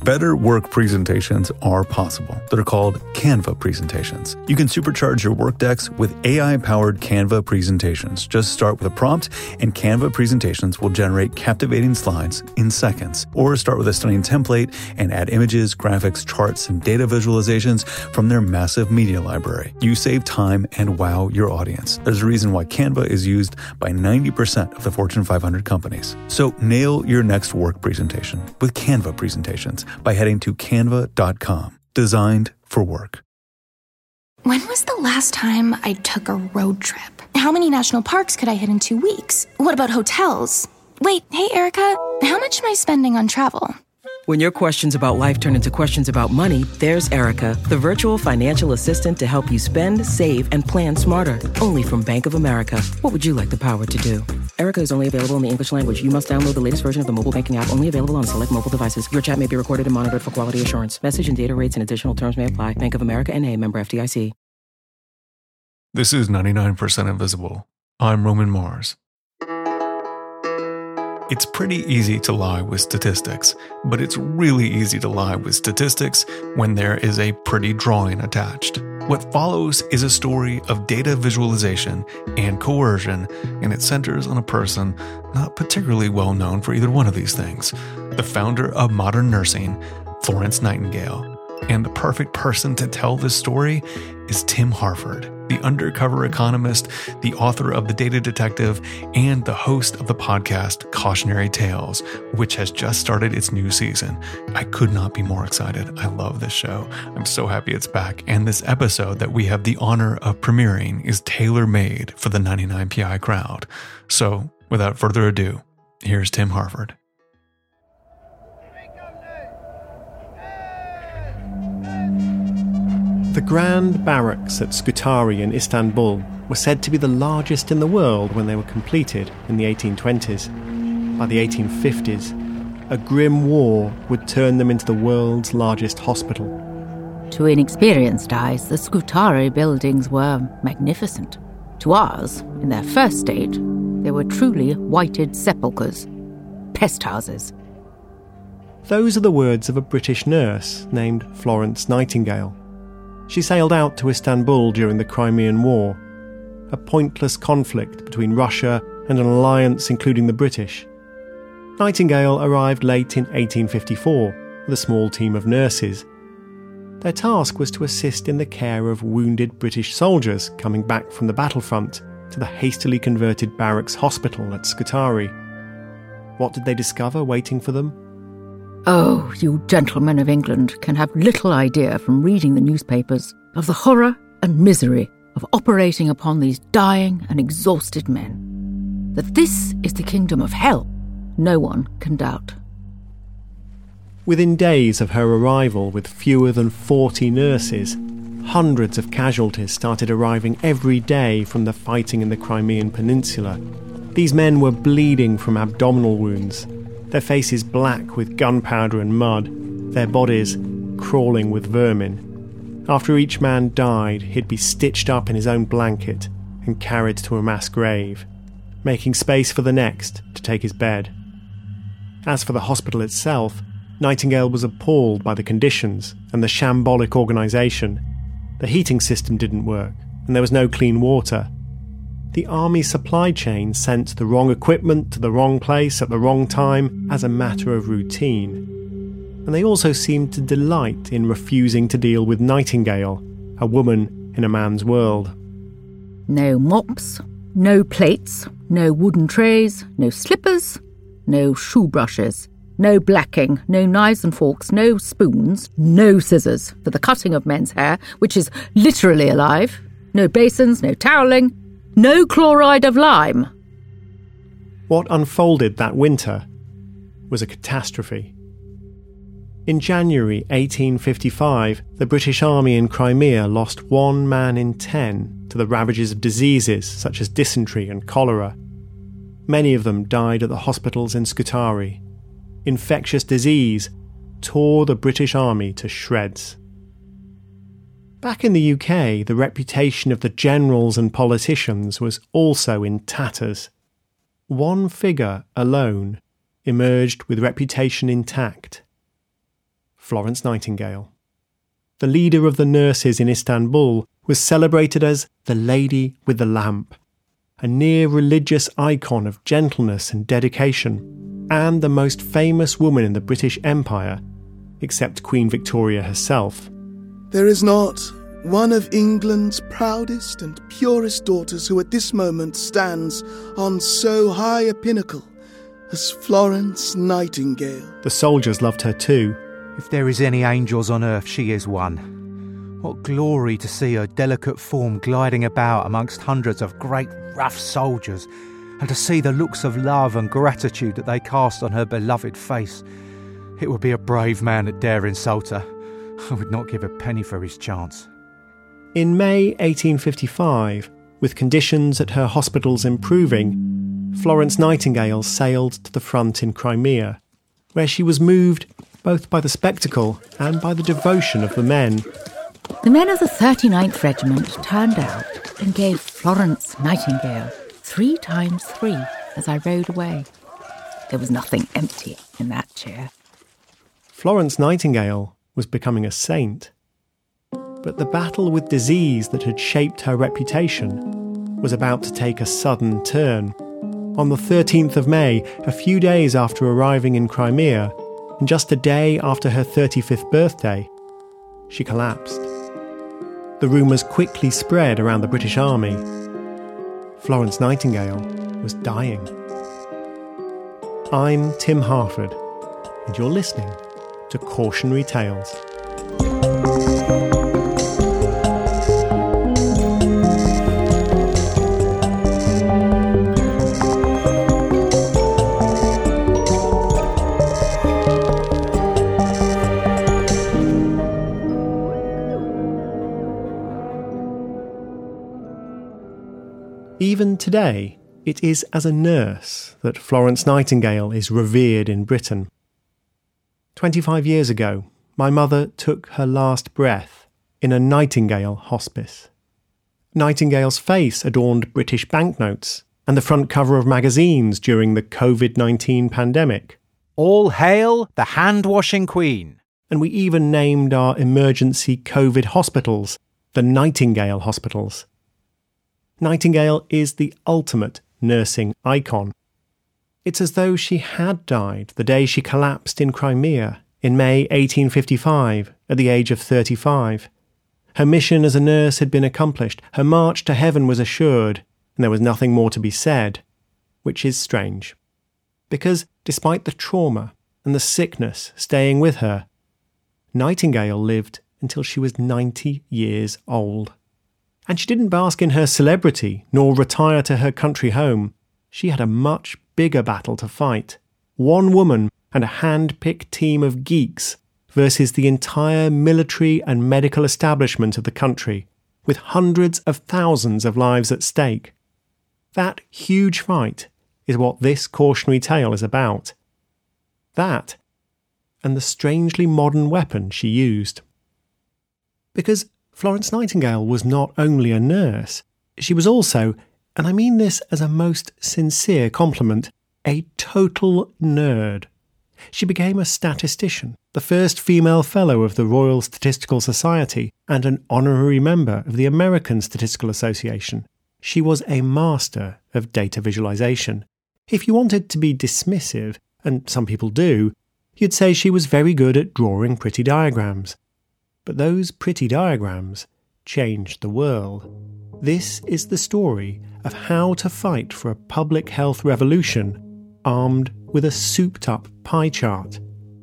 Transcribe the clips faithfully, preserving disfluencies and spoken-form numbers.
Better work presentations are possible. They're called Canva presentations. You can supercharge your work decks with A I-powered Canva presentations. Just start with a prompt, and Canva presentations will generate captivating slides in seconds. Or start with a stunning template and add images, graphics, charts, and data visualizations from their massive media library. You save time and wow your audience. There's a reason why Canva is used by ninety percent of the Fortune five hundred companies. So nail your next work presentation with Canva presentations by heading to canva dot com. Designed for work. When was the last time I took a road trip? How many national parks could I hit in two weeks? What about hotels? Wait, hey, Erica, how much am I spending on travel? When your questions about life turn into questions about money, there's Erica, the virtual financial assistant to help you spend, save, and plan smarter. Only from Bank of America. What would you like the power to do? Erica is only available in the English language. You must download the latest version of the mobile banking app, only available on select mobile devices. Your chat may be recorded and monitored for quality assurance. Message and data rates and additional terms may apply. Bank of America N A, member F D I C. This is ninety-nine percent Invisible. I'm Roman Mars. It's pretty easy to lie with statistics, but it's really easy to lie with statistics when there is a pretty drawing attached. What follows is a story of data visualization and coercion, and it centers on a person not particularly well known for either one of these things. The founder of modern nursing, Florence Nightingale. And the perfect person to tell this story is Tim Harford, the undercover economist, the author of The Data Detective, and the host of the podcast Cautionary Tales, which has just started its new season. I could not be more excited. I love this show. I'm so happy it's back. And this episode that we have the honor of premiering is tailor-made for the ninety-nine P I crowd. So, without further ado, here's Tim Harford. The Grand Barracks at Scutari in Istanbul were said to be the largest in the world when they were completed in the eighteen twenties. By the eighteen fifties, a grim war would turn them into the world's largest hospital. To inexperienced eyes, the Scutari buildings were magnificent. To ours, in their first state, they were truly whited sepulchres, pest houses. Those are the words of a British nurse named Florence Nightingale. She sailed out to Istanbul during the Crimean War, a pointless conflict between Russia and an alliance including the British. Nightingale arrived late in eighteen fifty-four with a small team of nurses. Their task was to assist in the care of wounded British soldiers coming back from the battlefront to the hastily converted barracks hospital at Scutari. What did they discover waiting for them? Oh, you gentlemen of England can have little idea from reading the newspapers of the horror and misery of operating upon these dying and exhausted men. That this is the kingdom of hell, no one can doubt. Within days of her arrival with fewer than forty nurses, hundreds of casualties started arriving every day from the fighting in the Crimean Peninsula. These men were bleeding from abdominal wounds, their faces black with gunpowder and mud, their bodies crawling with vermin. After each man died, he'd be stitched up in his own blanket and carried to a mass grave, making space for the next to take his bed. As for the hospital itself, Nightingale was appalled by the conditions and the shambolic organisation. The heating system didn't work, and there was no clean water. The army supply chain sent the wrong equipment to the wrong place at the wrong time as a matter of routine. And they also seemed to delight in refusing to deal with Nightingale, a woman in a man's world. No mops, no plates, no wooden trays, no slippers, no shoe brushes, no blacking, no knives and forks, no spoons, no scissors for the cutting of men's hair, which is literally alive, no basins, no toweling, no chloride of lime. What unfolded that winter was a catastrophe. In January eighteen fifty-five, the British Army in Crimea lost one man in ten to the ravages of diseases such as dysentery and cholera. Many of them died at the hospitals in Scutari. Infectious disease tore the British Army to shreds. Back in the U K, the reputation of the generals and politicians was also in tatters. One figure alone emerged with reputation intact. Florence Nightingale. The leader of the nurses in Istanbul was celebrated as the Lady with the Lamp, a near-religious icon of gentleness and dedication, and the most famous woman in the British Empire, except Queen Victoria herself. There is not one of England's proudest and purest daughters who at this moment stands on so high a pinnacle as Florence Nightingale. The soldiers loved her too. If there is any angels on earth, she is one. What glory to see her delicate form gliding about amongst hundreds of great rough soldiers, and to see the looks of love and gratitude that they cast on her beloved face. It would be a brave man that dare insult her. I would not give a penny for his chance. In May eighteen fifty-five, with conditions at her hospitals improving, Florence Nightingale sailed to the front in Crimea, where she was moved both by the spectacle and by the devotion of the men. The men of the thirty-ninth Regiment turned out and gave Florence Nightingale three times three as I rode away. There was nothing empty in that chair. Florence Nightingale was becoming a saint. But the battle with disease that had shaped her reputation was about to take a sudden turn. On the thirteenth of May, a few days after arriving in Crimea, and just a day after her thirty-fifth birthday, she collapsed. The rumours quickly spread around the British Army. Florence Nightingale was dying. I'm Tim Harford, and you're listening to Cautionary Tales. Even today, it is as a nurse that Florence Nightingale is revered in Britain. Twenty-five years ago, my mother took her last breath in a Nightingale hospice. Nightingale's face adorned British banknotes and the front cover of magazines during the covid nineteen pandemic. All hail the hand-washing queen. And we even named our emergency COVID hospitals the Nightingale Hospitals. Nightingale is the ultimate nursing icon. It's as though she had died the day she collapsed in Crimea in May eighteen fifty-five at the age of thirty-five. Her mission as a nurse had been accomplished, her march to heaven was assured, and there was nothing more to be said, which is strange. Because despite the trauma and the sickness staying with her, Nightingale lived until she was ninety years old. And she didn't bask in her celebrity, nor retire to her country home. She had a much bigger battle to fight. One woman and a hand-picked team of geeks versus the entire military and medical establishment of the country, with hundreds of thousands of lives at stake. That huge fight is what this cautionary tale is about. That, and the strangely modern weapon she used. Because Florence Nightingale was not only a nurse, she was also, and I mean this as a most sincere compliment, a total nerd. She became a statistician, the first female fellow of the Royal Statistical Society, and an honorary member of the American Statistical Association. She was a master of data visualization. If you wanted to be dismissive, and some people do, you'd say she was very good at drawing pretty diagrams. But those pretty diagrams changed the world. This is the story of how to fight for a public health revolution armed with a souped-up pie chart.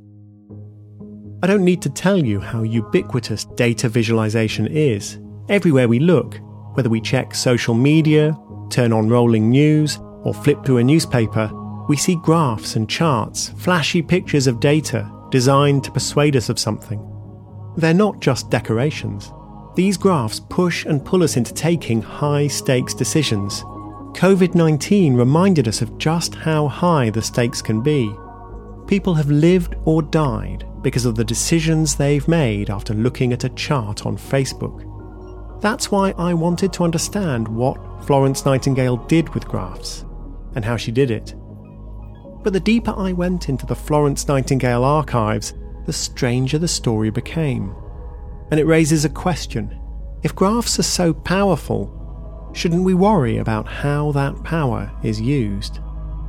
I don't need to tell you how ubiquitous data visualization is. Everywhere we look, whether we check social media, turn on rolling news, or flip through a newspaper, we see graphs and charts, flashy pictures of data designed to persuade us of something. They're not just decorations. These graphs push and pull us into taking high-stakes decisions. covid nineteen reminded us of just how high the stakes can be. People have lived or died because of the decisions they've made after looking at a chart on Facebook. That's why I wanted to understand what Florence Nightingale did with graphs, and how she did it. But the deeper I went into the Florence Nightingale archives, the stranger the story became. And it raises a question. If graphs are so powerful, shouldn't we worry about how that power is used?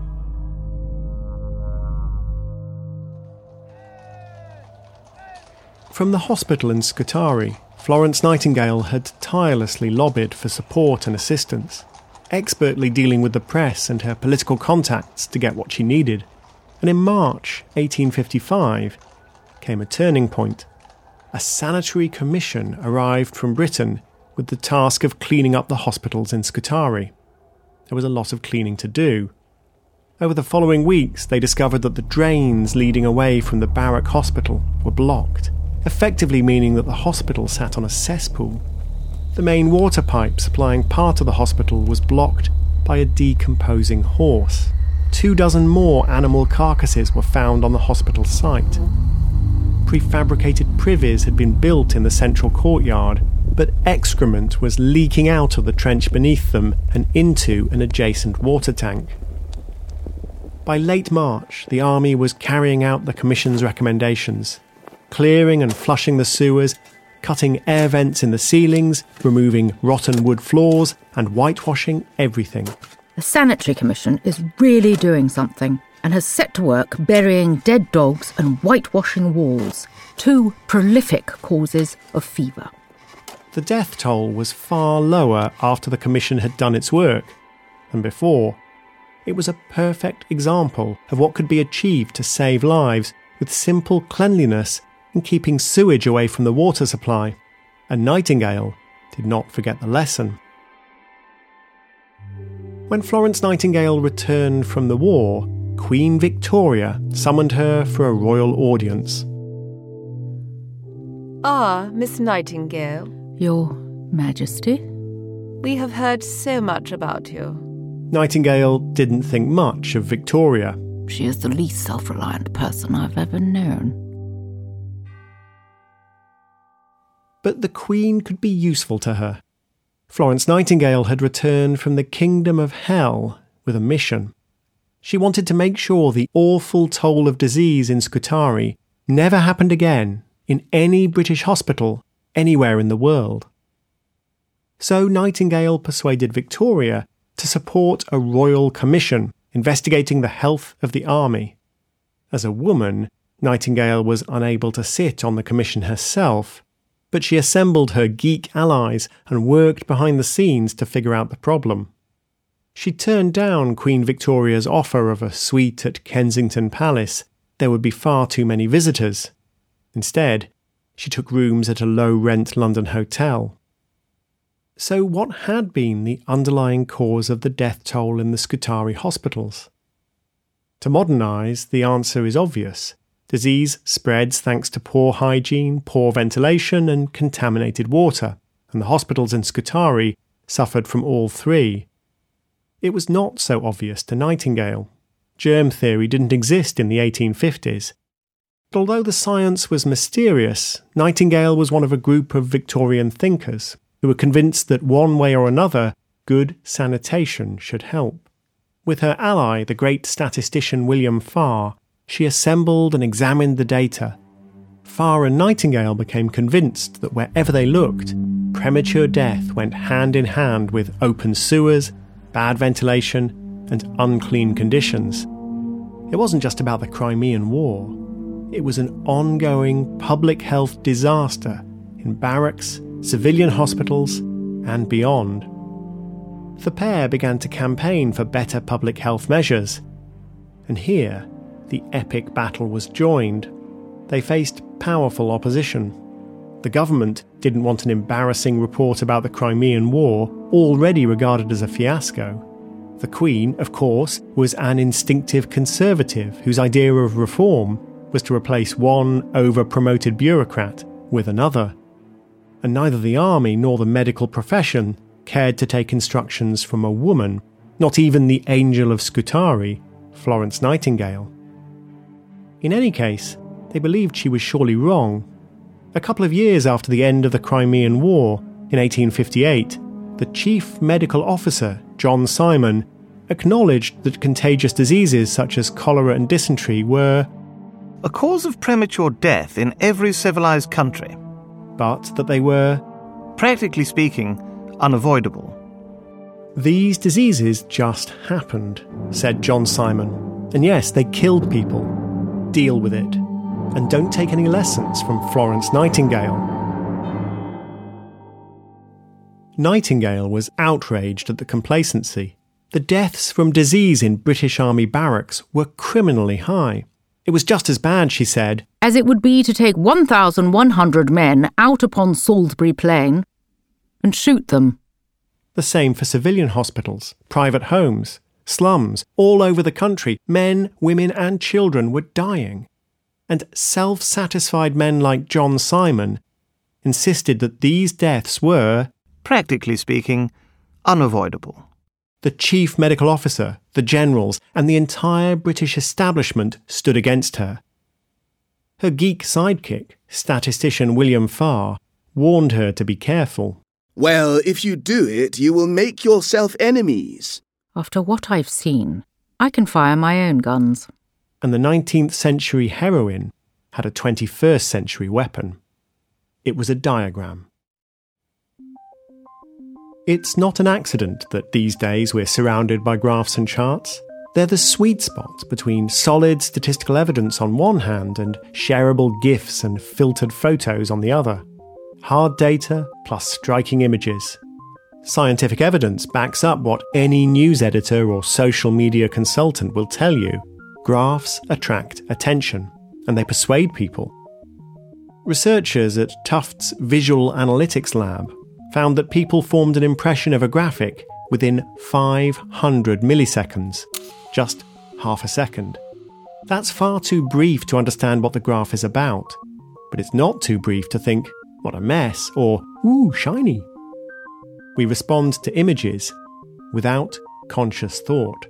From the hospital in Scutari, Florence Nightingale had tirelessly lobbied for support and assistance, expertly dealing with the press and her political contacts to get what she needed. And in March eighteen fifty-five came a turning point. A sanitary commission arrived from Britain with the task of cleaning up the hospitals in Scutari. There was a lot of cleaning to do. Over the following weeks, they discovered that the drains leading away from the Barrack Hospital were blocked, effectively meaning that the hospital sat on a cesspool. The main water pipe supplying part of the hospital was blocked by a decomposing horse. Two dozen more animal carcasses were found on the hospital site. Prefabricated privies had been built in the central courtyard, but excrement was leaking out of the trench beneath them and into an adjacent water tank. By late March, the army was carrying out the Commission's recommendations, clearing and flushing the sewers, cutting air vents in the ceilings, removing rotten wood floors, and whitewashing everything. The Sanitary Commission is really doing something and has set to work burying dead dogs and whitewashing walls, two prolific causes of fever. The death toll was far lower after the Commission had done its work than before. It was a perfect example of what could be achieved to save lives with simple cleanliness and keeping sewage away from the water supply, and Nightingale did not forget the lesson. When Florence Nightingale returned from the war, Queen Victoria summoned her for a royal audience. Ah, Miss Nightingale. Your Majesty? We have heard so much about you. Nightingale didn't think much of Victoria. She is the least self-reliant person I've ever known. But the Queen could be useful to her. Florence Nightingale had returned from the kingdom of hell with a mission. She wanted to make sure the awful toll of disease in Scutari never happened again in any British hospital anywhere in the world. So Nightingale persuaded Victoria to support a royal commission investigating the health of the army. As a woman, Nightingale was unable to sit on the commission herself, but she assembled her geek allies and worked behind the scenes to figure out the problem. She turned down Queen Victoria's offer of a suite at Kensington Palace. There would be far too many visitors. Instead, she took rooms at a low-rent London hotel. So what had been the underlying cause of the death toll in the Scutari hospitals? To modernise, the answer is obvious. Disease spreads thanks to poor hygiene, poor ventilation and contaminated water, and the hospitals in Scutari suffered from all three. It was not so obvious to Nightingale. Germ theory didn't exist in the eighteen fifties. But although the science was mysterious, Nightingale was one of a group of Victorian thinkers who were convinced that one way or another, good sanitation should help. With her ally, the great statistician William Farr, she assembled and examined the data. Farr and Nightingale became convinced that wherever they looked, premature death went hand in hand with open sewers, bad ventilation, and unclean conditions. It wasn't just about the Crimean War. It was an ongoing public health disaster in barracks, civilian hospitals, and beyond. The pair began to campaign for better public health measures. And here, the epic battle was joined. They faced powerful opposition. The government didn't want an embarrassing report about the Crimean War, already regarded as a fiasco. The Queen, of course, was an instinctive conservative whose idea of reform was to replace one over-promoted bureaucrat with another. And neither the army nor the medical profession cared to take instructions from a woman, not even the Angel of Scutari, Florence Nightingale. In any case, they believed she was surely wrong. A couple of years after the end of the Crimean War, in eighteen fifty-eight, the chief medical officer, John Simon, acknowledged that contagious diseases such as cholera and dysentery were a cause of premature death in every civilized country. But that they were, practically speaking, unavoidable. These diseases just happened, said John Simon. And yes, they killed people. Deal with it. And don't take any lessons from Florence Nightingale. Nightingale was outraged at the complacency. The deaths from disease in British Army barracks were criminally high. It was just as bad, she said, as it would be to take one thousand one hundred men out upon Salisbury Plain and shoot them. The same for civilian hospitals, private homes, slums, all over the country. Men, women and children were dying. And self-satisfied men like John Simon insisted that these deaths were, practically speaking, unavoidable. The chief medical officer, the generals, and the entire British establishment stood against her. Her geek sidekick, statistician William Farr, warned her to be careful. Well, if you do it, you will make yourself enemies. After what I've seen, I can fire my own guns. And the nineteenth century heroine had a twenty-first century weapon. It was a diagram. It's not an accident that these days we're surrounded by graphs and charts. They're the sweet spot between solid statistical evidence on one hand and shareable GIFs and filtered photos on the other. Hard data plus striking images. Scientific evidence backs up what any news editor or social media consultant will tell you. Graphs attract attention, and they persuade people. Researchers at Tufts Visual Analytics Lab found that people formed an impression of a graphic within five hundred milliseconds, just half a second. That's far too brief to understand what the graph is about, but it's not too brief to think, what a mess, or, ooh, shiny. We respond to images without conscious thought.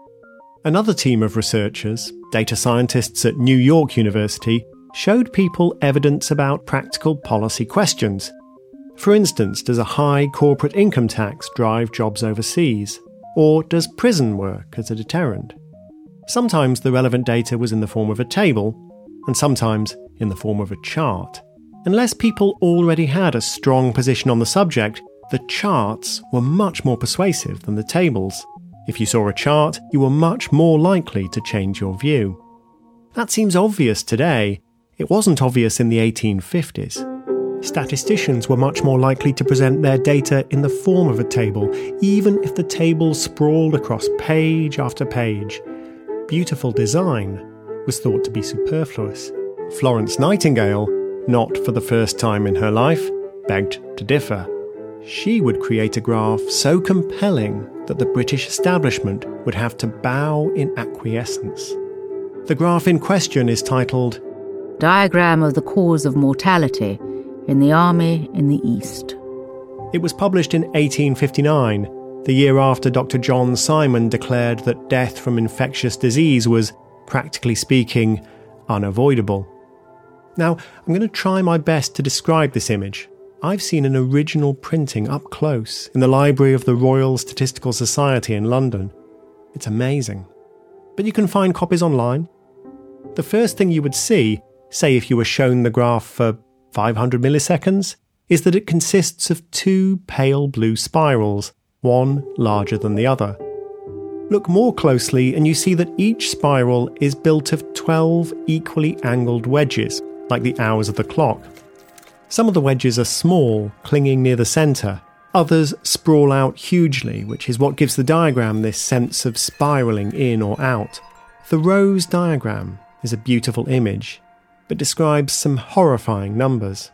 Another team of researchers, data scientists at New York University, showed people evidence about practical policy questions. For instance, does a high corporate income tax drive jobs overseas? Or does prison work as a deterrent? Sometimes the relevant data was in the form of a table, and sometimes in the form of a chart. Unless people already had a strong position on the subject, the charts were much more persuasive than the tables. If you saw a chart, you were much more likely to change your view. That seems obvious today. It wasn't obvious in the eighteen fifties. Statisticians were much more likely to present their data in the form of a table, even if the table sprawled across page after page. Beautiful design was thought to be superfluous. Florence Nightingale, not for the first time in her life, begged to differ. She would create a graph so compelling that the British establishment would have to bow in acquiescence. The graph in question is titled Diagram of the Cause of Mortality in the Army in the East. It was published in eighteen fifty-nine, the year after Doctor John Simon declared that death from infectious disease was, practically speaking, unavoidable. Now, I'm going to try my best to describe this image. I've seen an original printing up close in the library of the Royal Statistical Society in London. It's amazing. But you can find copies online. The first thing you would see, say if you were shown the graph for five hundred milliseconds, is that it consists of two pale blue spirals, one larger than the other. Look more closely and you see that each spiral is built of twelve equally angled wedges, like the hours of the clock. Some of the wedges are small, clinging near the centre. Others sprawl out hugely, which is what gives the diagram this sense of spiralling in or out. The rose diagram is a beautiful image, but describes some horrifying numbers.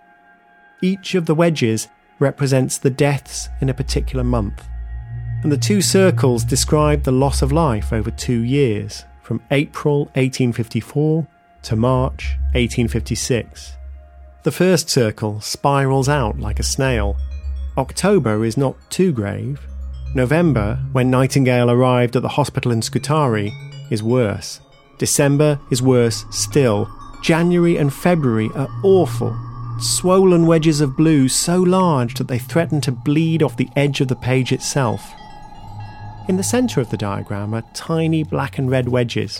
Each of the wedges represents the deaths in a particular month, and the two circles describe the loss of life over two years, from April eighteen fifty-four to March eighteen fifty-six. The first circle spirals out like a snail. October is not too grave. November, when Nightingale arrived at the hospital in Scutari, is worse. December is worse still. January and February are awful. Swollen wedges of blue so large that they threaten to bleed off the edge of the page itself. In the centre of the diagram are tiny black and red wedges.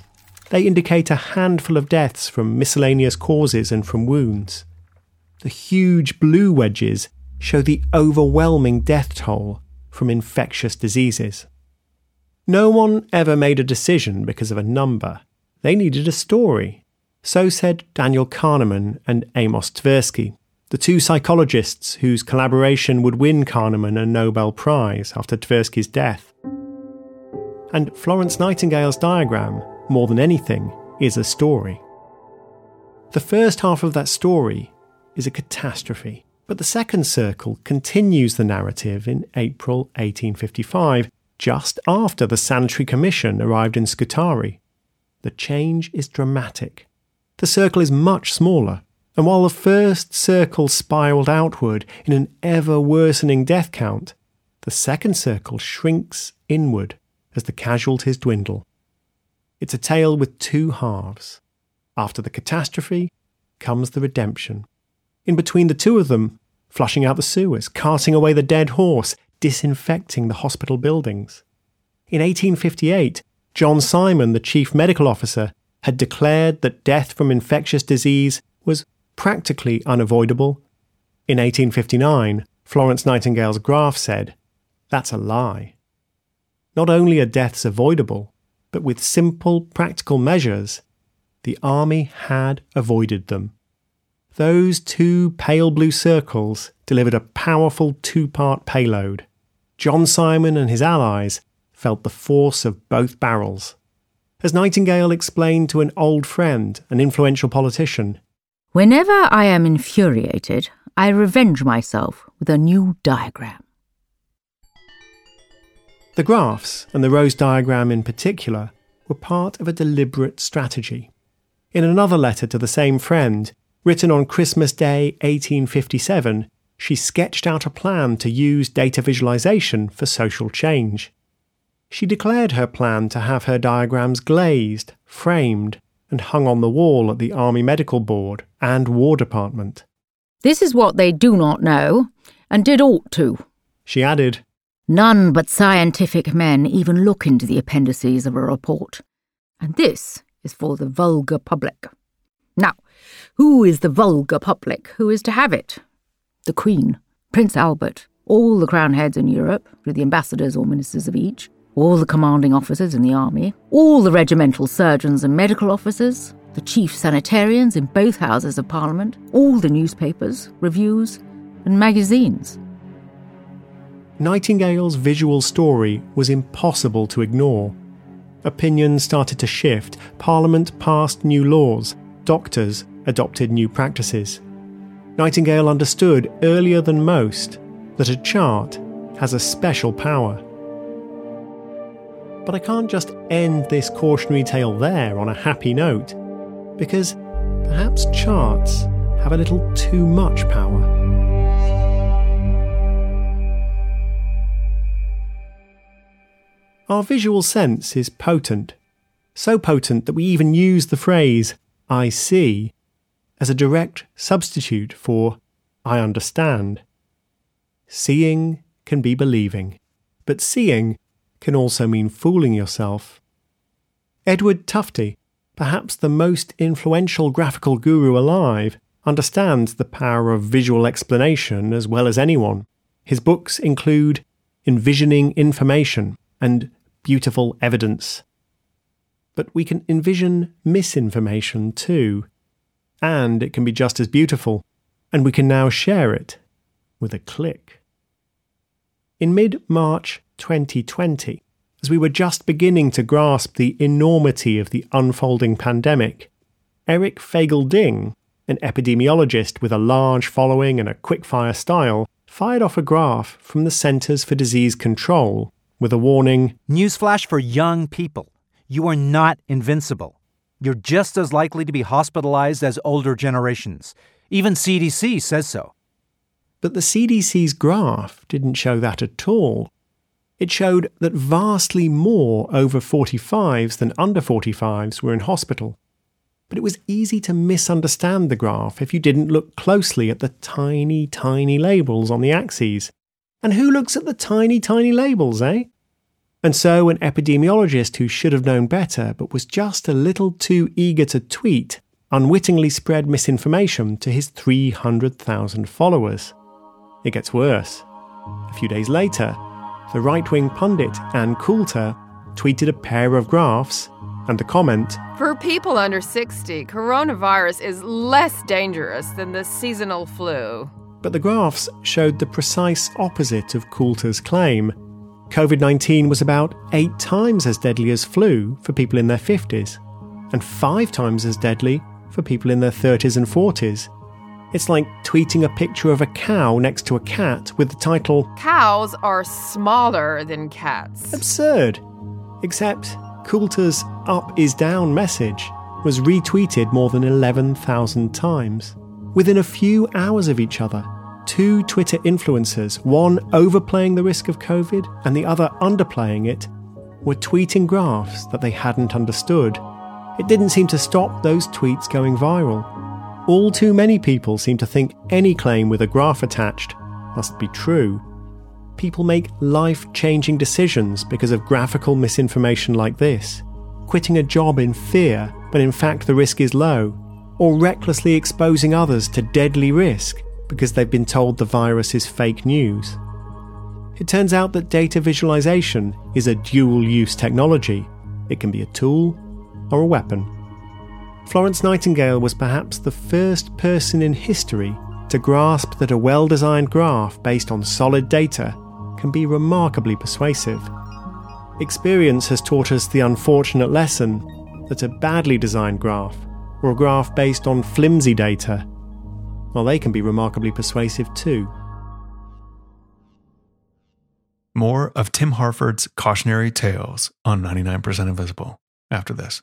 They indicate a handful of deaths from miscellaneous causes and from wounds. The huge blue wedges show the overwhelming death toll from infectious diseases. No one ever made a decision because of a number. They needed a story. So said Daniel Kahneman and Amos Tversky, the two psychologists whose collaboration would win Kahneman a Nobel Prize after Tversky's death. And Florence Nightingale's diagram, more than anything, is a story. The first half of that story is a catastrophe, but the second circle continues the narrative in April eighteen fifty-five, just after the Sanitary Commission arrived in Scutari. The change is dramatic. The circle is much smaller, and while the first circle spiralled outward in an ever-worsening death count, the second circle shrinks inward as the casualties dwindle. It's a tale with two halves. After the catastrophe comes the redemption. In between the two of them, flushing out the sewers, carting away the dead horse, disinfecting the hospital buildings. In eighteen fifty-eight, John Simon, the chief medical officer, had declared that death from infectious disease was practically unavoidable. In eighteen fifty-nine, Florence Nightingale's graph said, "That's a lie." Not only are deaths avoidable, but with simple, practical measures, the army had avoided them. Those two pale blue circles delivered a powerful two-part payload. John Simon and his allies felt the force of both barrels. As Nightingale explained to an old friend, an influential politician, "Whenever I am infuriated, I revenge myself with a new diagram." The graphs, and the rose diagram in particular, were part of a deliberate strategy. In another letter to the same friend, written on Christmas Day eighteen fifty-seven, she sketched out a plan to use data visualization for social change. She declared her plan to have her diagrams glazed, framed, and hung on the wall at the Army Medical Board and War Department. "This is what they do not know, and did ought to." She added, "None but scientific men even look into the appendices of a report, and this is for the vulgar public. Now, who is the vulgar public who is to have it? The Queen, Prince Albert, all the crown heads in Europe, with the ambassadors or ministers of each, all the commanding officers in the army, all the regimental surgeons and medical officers, the chief sanitarians in both houses of Parliament, all the newspapers, reviews, and magazines." Nightingale's visual story was impossible to ignore. Opinions started to shift, Parliament passed new laws, doctors adopted new practices. Nightingale understood earlier than most that a chart has a special power. But I can't just end this cautionary tale there on a happy note, because perhaps charts have a little too much power. Our visual sense is potent, so potent that we even use the phrase, "I see," as a direct substitute for "I understand." Seeing can be believing, but seeing can also mean fooling yourself. Edward Tufte, perhaps the most influential graphical guru alive, understands the power of visual explanation as well as anyone. His books include Envisioning Information and Beautiful Evidence. But we can envision misinformation too, and it can be just as beautiful, and we can now share it with a click. In mid-March twenty twenty, as we were just beginning to grasp the enormity of the unfolding pandemic, Eric Fagel-Ding, an epidemiologist with a large following and a quick-fire style, fired off a graph from the Centers for Disease Control with a warning, "Newsflash for young people. You are not invincible. You're just as likely to be hospitalized as older generations. Even C D C says so." But the C D C's graph didn't show that at all. It showed that vastly more over forty-fives than under forty-fives were in hospital. But it was easy to misunderstand the graph if you didn't look closely at the tiny, tiny labels on the axes. And who looks at the tiny, tiny labels, eh? And so an epidemiologist who should have known better but was just a little too eager to tweet unwittingly spread misinformation to his three hundred thousand followers. It gets worse. A few days later, the right-wing pundit Ann Coulter tweeted a pair of graphs and the comment, "For people under sixty, coronavirus is less dangerous than the seasonal flu." But the graphs showed the precise opposite of Coulter's claim. covid nineteen was about eight times as deadly as flu for people in their fifties, and five times as deadly for people in their thirties and forties. It's like tweeting a picture of a cow next to a cat with the title, "Cows are smaller than cats." Absurd. Except Coulter's up is down message was retweeted more than eleven thousand times. Within a few hours of each other, two Twitter influencers, one overplaying the risk of COVID and the other underplaying it, were tweeting graphs that they hadn't understood. It didn't seem to stop those tweets going viral. All too many people seem to think any claim with a graph attached must be true. People make life-changing decisions because of graphical misinformation like this, quitting a job in fear, but in fact the risk is low, or recklessly exposing others to deadly risk because they've been told the virus is fake news. It turns out that data visualization is a dual-use technology. It can be a tool or a weapon. Florence Nightingale was perhaps the first person in history to grasp that a well-designed graph based on solid data can be remarkably persuasive. Experience has taught us the unfortunate lesson that a badly designed graph, or a graph based on flimsy data, well, they can be remarkably persuasive too. More of Tim Harford's cautionary tales on ninety-nine percent Invisible after this.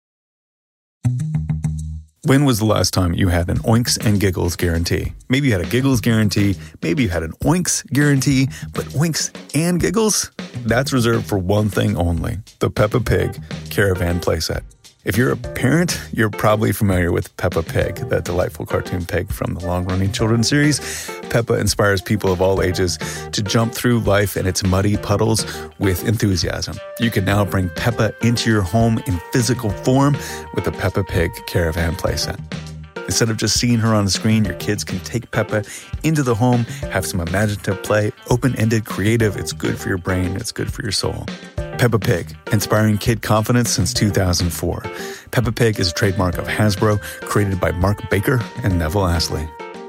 When was the last time you had an Oinks and Giggles guarantee? Maybe you had a Giggles guarantee, maybe you had an Oinks guarantee, but Oinks and Giggles? That's reserved for one thing only, the Peppa Pig Caravan playset. If you're a parent, you're probably familiar with Peppa Pig, that delightful cartoon pig from the long-running children's series. Peppa inspires people of all ages to jump through life and its muddy puddles with enthusiasm. You can now bring Peppa into your home in physical form with the Peppa Pig Caravan playset. Instead of just seeing her on the screen, your kids can take Peppa into the home, have some imaginative play, open-ended, creative. It's good for your brain. It's good for your soul. Peppa Pig, inspiring kid confidence since two thousand four. Peppa Pig is a trademark of Hasbro, created by Mark Baker and Neville Astley.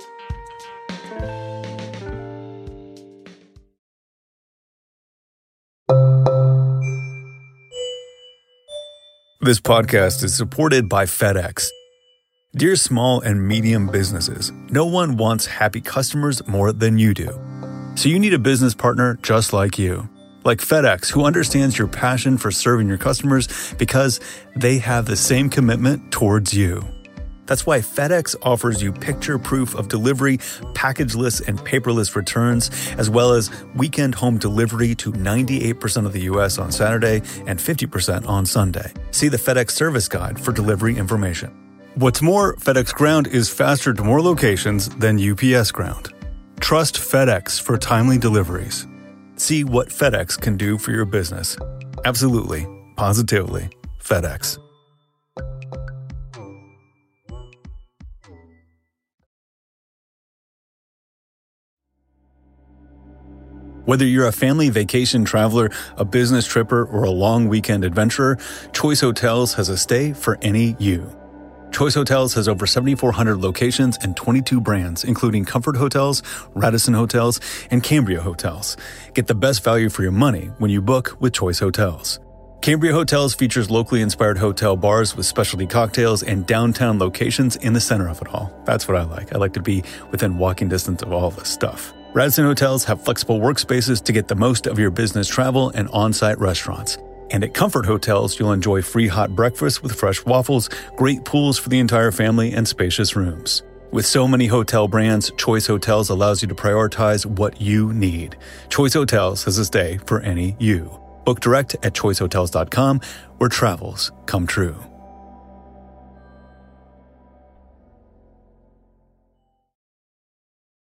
This podcast is supported by FedEx. Dear small and medium businesses, no one wants happy customers more than you do. So you need a business partner just like you. Like FedEx, who understands your passion for serving your customers because they have the same commitment towards you. That's why FedEx offers you picture proof of delivery, packageless and paperless returns, as well as weekend home delivery to ninety-eight percent of the U S on Saturday and fifty percent on Sunday. See the FedEx service guide for delivery information. What's more, FedEx Ground is faster to more locations than U P S Ground. Trust FedEx for timely deliveries. See what FedEx can do for your business. Absolutely, positively, FedEx. Whether you're a family vacation traveler, a business tripper, or a long weekend adventurer, Choice Hotels has a stay for any you. Choice Hotels has over seventy-four hundred locations and twenty-two brands, including Comfort Hotels, Radisson Hotels, and Cambria Hotels. Get the best value for your money when you book with Choice Hotels. Cambria Hotels features locally inspired hotel bars with specialty cocktails and downtown locations in the center of it all. That's what I like. I like to be within walking distance of all this stuff. Radisson Hotels have flexible workspaces to get the most of your business travel and on-site restaurants. And at Comfort Hotels, you'll enjoy free hot breakfast with fresh waffles, great pools for the entire family, and spacious rooms. With so many hotel brands, Choice Hotels allows you to prioritize what you need. Choice Hotels has a stay for any you. Book direct at choice hotels dot com, where travels come true.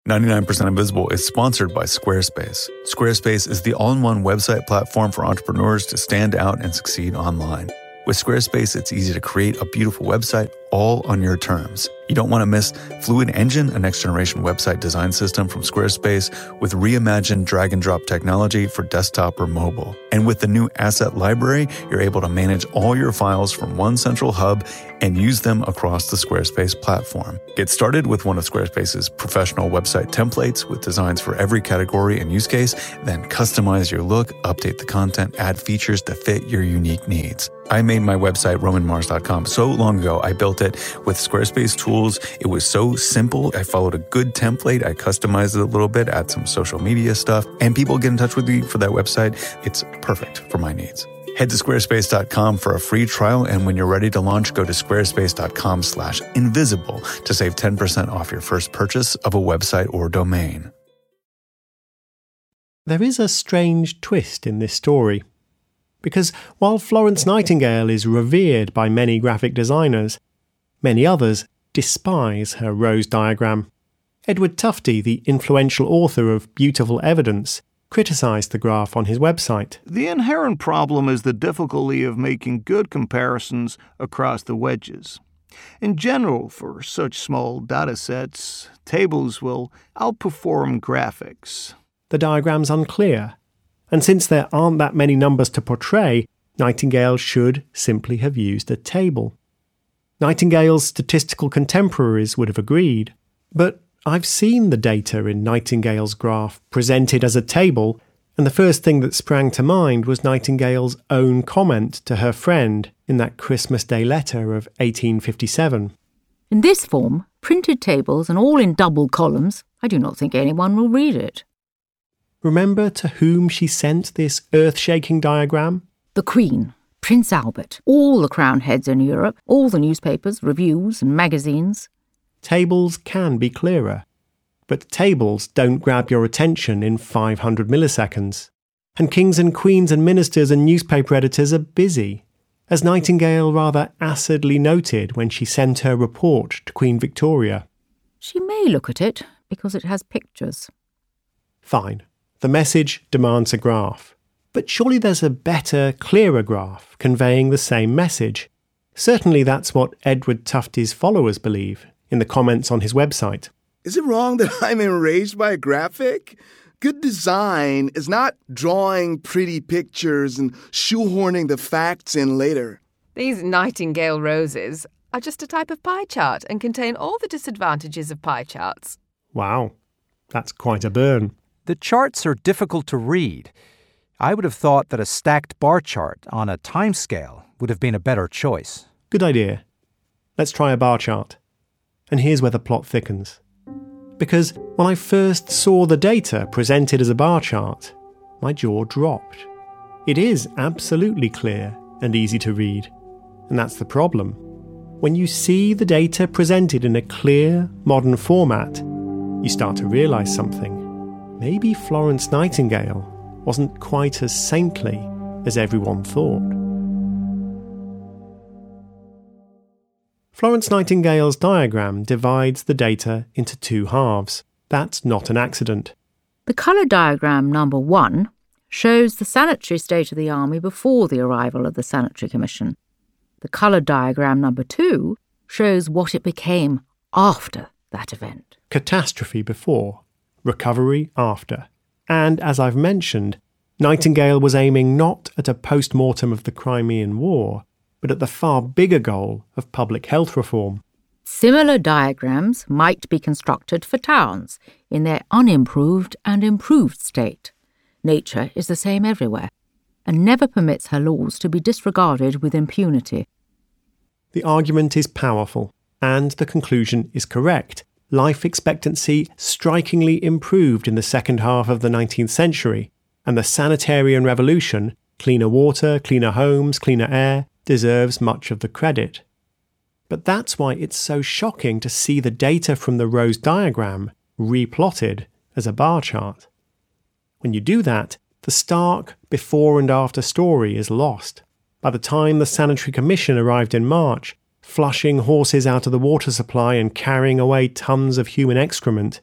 ninety-nine percent Invisible is sponsored by Squarespace. Squarespace is the all-in-one website platform for entrepreneurs to stand out and succeed online. With Squarespace, it's easy to create a beautiful website all on your terms. You don't want to miss Fluid Engine, a next-generation website design system from Squarespace with reimagined drag-and-drop technology for desktop or mobile. And with the new Asset Library, you're able to manage all your files from one central hub and use them across the Squarespace platform. Get started with one of Squarespace's professional website templates with designs for every category and use case, then customize your look, update the content, add features to fit your unique needs. I made my website, roman mars dot com, so long ago. I built it with Squarespace tools. It was so simple. I followed a good template. I customized it a little bit, add some social media stuff, and people get in touch with me for that website. It's perfect for my needs. Head to squarespace dot com for a free trial, and when you're ready to launch, go to squarespace dot com slash invisible to save ten percent off your first purchase of a website or domain. There is a strange twist in this story. Because while Florence Nightingale is revered by many graphic designers, many others despise her rose diagram. Edward Tufte, the influential author of Beautiful Evidence, criticised the graph on his website. The inherent problem is the difficulty of making good comparisons across the wedges. In general, for such small data sets, tables will outperform graphics. The diagram's unclear. And since there aren't that many numbers to portray, Nightingale should simply have used a table. Nightingale's statistical contemporaries would have agreed. But I've seen the data in Nightingale's graph presented as a table, and the first thing that sprang to mind was Nightingale's own comment to her friend in that Christmas Day letter of eighteen fifty-seven. In this form, printed tables and all in double columns, I do not think anyone will read it. Remember to whom she sent this earth-shaking diagram? The Queen, Prince Albert, all the crown heads in Europe, all the newspapers, reviews and magazines. Tables can be clearer, but tables don't grab your attention in five hundred milliseconds. And kings and queens and ministers and newspaper editors are busy, as Nightingale rather acidly noted when she sent her report to Queen Victoria. She may look at it because it has pictures. Fine. The message demands a graph. But surely there's a better, clearer graph conveying the same message. Certainly that's what Edward Tufte's followers believe in the comments on his website. Is it wrong that I'm enraged by a graphic? Good design is not drawing pretty pictures and shoehorning the facts in later. These Nightingale roses are just a type of pie chart and contain all the disadvantages of pie charts. Wow, that's quite a burn. The charts are difficult to read. I would have thought that a stacked bar chart on a timescale would have been a better choice. Good idea. Let's try a bar chart. And here's where the plot thickens. Because when I first saw the data presented as a bar chart, my jaw dropped. It is absolutely clear and easy to read. And that's the problem. When you see the data presented in a clear, modern format, you start to realise something. Maybe Florence Nightingale wasn't quite as saintly as everyone thought. Florence Nightingale's diagram divides the data into two halves. That's not an accident. The colour diagram number one shows the sanitary state of the army before the arrival of the Sanitary Commission. The colour diagram number two shows what it became after that event. Catastrophe before. Recovery after. And as I've mentioned, Nightingale was aiming not at a post-mortem of the Crimean War, but at the far bigger goal of public health reform. Similar diagrams might be constructed for towns in their unimproved and improved state. Nature is the same everywhere, and never permits her laws to be disregarded with impunity. The argument is powerful, and the conclusion is correct. Life expectancy strikingly improved in the second half of the nineteenth century, and the sanitarian revolution, cleaner water, cleaner homes, cleaner air, deserves much of the credit. But that's why it's so shocking to see the data from the rose diagram replotted as a bar chart. When you do that, the stark before and after story is lost. By the time the Sanitary Commission arrived in March, flushing horses out of the water supply and carrying away tons of human excrement,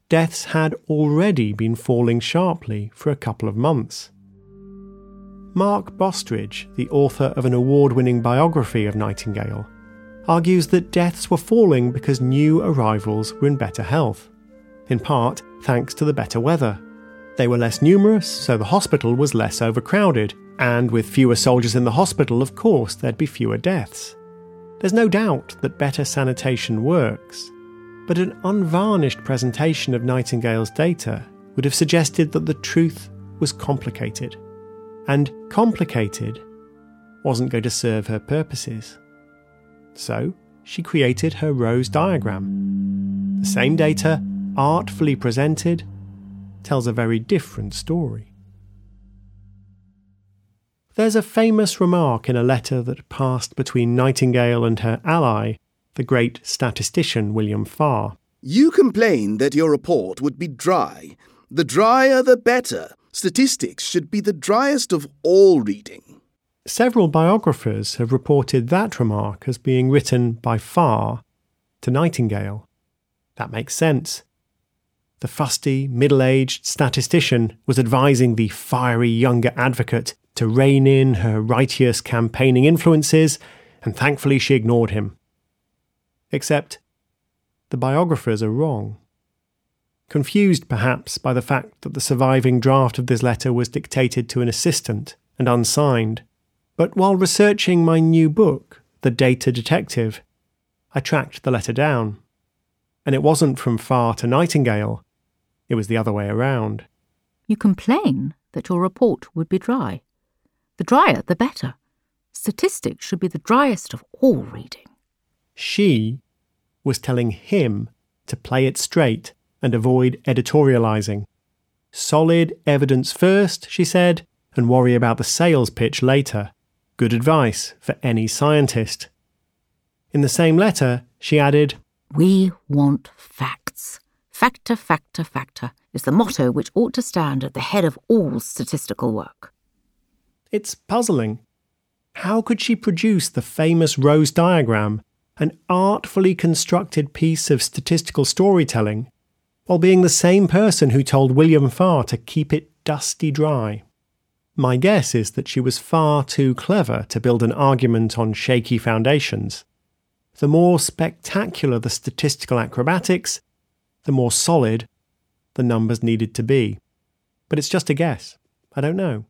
deaths had already been falling sharply for a couple of months. Mark Bostridge, the author of an award-winning biography of Nightingale, argues that deaths were falling because new arrivals were in better health, in part thanks to the better weather. They were less numerous, so the hospital was less overcrowded, and with fewer soldiers in the hospital, of course, there'd be fewer deaths. There's no doubt that better sanitation works, but an unvarnished presentation of Nightingale's data would have suggested that the truth was complicated, and complicated wasn't going to serve her purposes. So she created her Rose diagram. The same data, artfully presented, tells a very different story. There's a famous remark in a letter that passed between Nightingale and her ally, the great statistician William Farr. You complain that your report would be dry. The drier the better. Statistics should be the driest of all reading. Several biographers have reported that remark as being written by Farr to Nightingale. That makes sense. The fusty, middle-aged statistician was advising the fiery younger advocate to rein in her righteous campaigning influences, and thankfully she ignored him. Except the biographers are wrong. Confused, perhaps, by the fact that the surviving draft of this letter was dictated to an assistant and unsigned. But while researching my new book, The Data Detective, I tracked the letter down. And it wasn't from Farr to Nightingale. It was the other way around. You complain that your report would be dry. The drier, the better. Statistics should be the driest of all reading. She was telling him to play it straight and avoid editorialising. Solid evidence first, she said, and worry about the sales pitch later. Good advice for any scientist. In the same letter, she added, We want facts. Factor, factor, factor is the motto which ought to stand at the head of all statistical work. It's puzzling. How could she produce the famous Rose diagram, an artfully constructed piece of statistical storytelling, while being the same person who told William Farr to keep it dusty dry? My guess is that she was far too clever to build an argument on shaky foundations. The more spectacular the statistical acrobatics, the more solid the numbers needed to be. But it's just a guess. I don't know.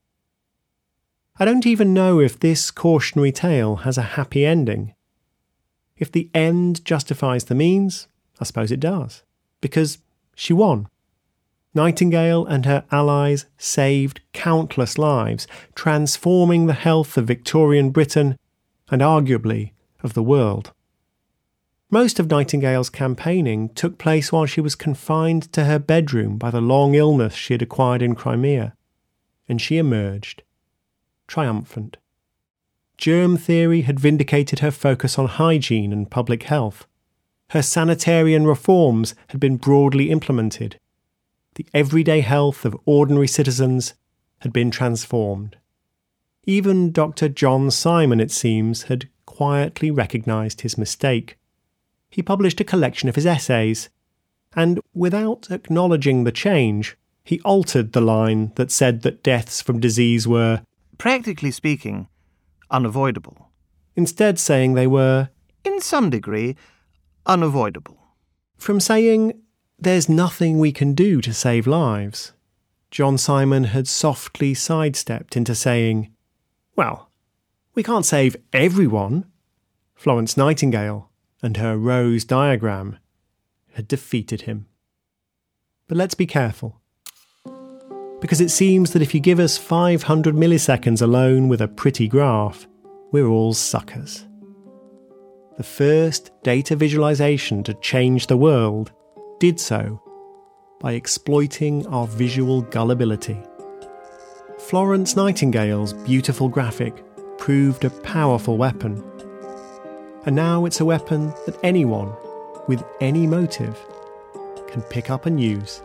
I don't even know if this cautionary tale has a happy ending. If the end justifies the means, I suppose it does, because she won. Nightingale and her allies saved countless lives, transforming the health of Victorian Britain and arguably of the world. Most of Nightingale's campaigning took place while she was confined to her bedroom by the long illness she had acquired in Crimea, and she emerged triumphant. Germ theory had vindicated her focus on hygiene and public health. Her sanitarian reforms had been broadly implemented. The everyday health of ordinary citizens had been transformed. Even Doctor John Simon, it seems, had quietly recognised his mistake. He published a collection of his essays, and without acknowledging the change, he altered the line that said that deaths from disease were, practically speaking, unavoidable. Instead saying they were, in some degree, unavoidable. From saying, there's nothing we can do to save lives, John Simon had softly sidestepped into saying, well, we can't save everyone. Florence Nightingale and her Rose diagram had defeated him. But let's be careful. Because it seems that if you give us five hundred milliseconds alone with a pretty graph, we're all suckers. The first data visualization to change the world did so by exploiting our visual gullibility. Florence Nightingale's beautiful graphic proved a powerful weapon. And now it's a weapon that anyone, with any motive, can pick up and use.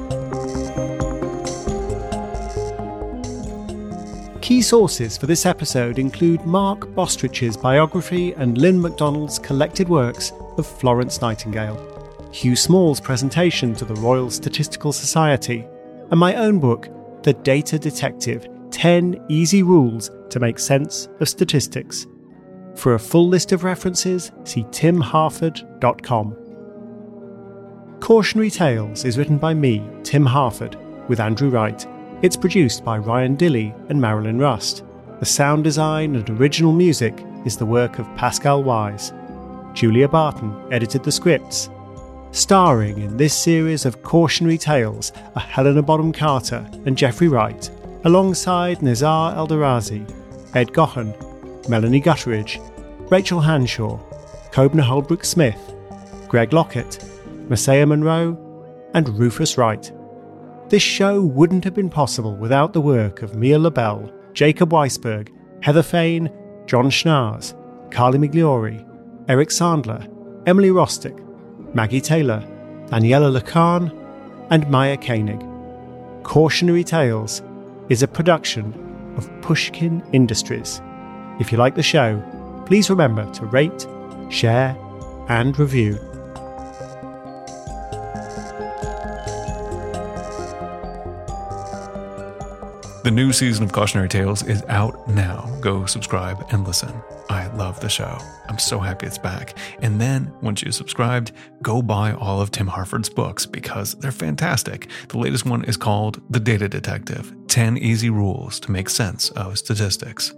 Key sources for this episode include Mark Bostridge's biography and Lynn MacDonald's collected works of Florence Nightingale. Hugh Small's presentation to the Royal Statistical Society, and my own book, The Data Detective, ten Easy Rules to Make Sense of Statistics. For a full list of references, see tim harford dot com. Cautionary Tales is written by me, Tim Harford, with Andrew Wright. It's produced by Ryan Dilley and Marilyn Rust. The sound design and original music is the work of Pascal Wise. Julia Barton edited the scripts. Starring in this series of cautionary tales are Helena Bonham Carter and Jeffrey Wright, alongside Nizar Eldarazi, Ed Gohan, Melanie Gutteridge, Rachel Hanshaw, Cobna Holbrook Smith, Greg Lockett, Masaya Monroe, and Rufus Wright. This show wouldn't have been possible without the work of Mia LaBelle, Jacob Weisberg, Heather Fain, John Schnars, Carly Migliori, Eric Sandler, Emily Rostick, Maggie Taylor, Daniela Lacan, and Maya Koenig. Cautionary Tales is a production of Pushkin Industries. If you like the show, please remember to rate, share, and review. The new season of Cautionary Tales is out now. Go subscribe and listen. I love the show. I'm so happy it's back. And then, once you're subscribed, go buy all of Tim Harford's books because they're fantastic. The latest one is called The Data Detective, ten Easy Rules to Make Sense of Statistics.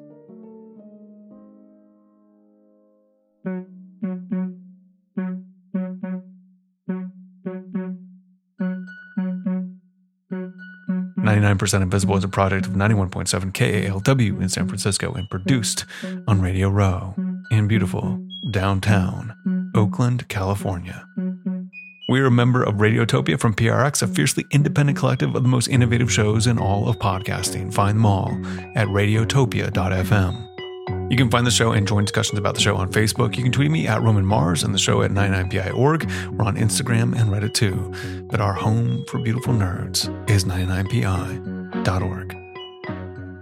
ninety-nine percent Invisible is a product of ninety-one point seven K A L W in San Francisco and produced on Radio Row in beautiful downtown Oakland, California. We are a member of Radiotopia from P R X, a fiercely independent collective of the most innovative shows in all of podcasting. Find them all at radiotopia dot f m. You can find the show and join discussions about the show on Facebook. You can tweet me at Roman Mars and the show at ninety-nine P I dot org. We're on Instagram and Reddit too. But our home for beautiful nerds is ninety-nine P I dot org.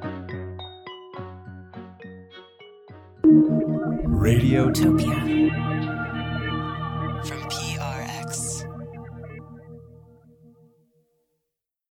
Radiotopia.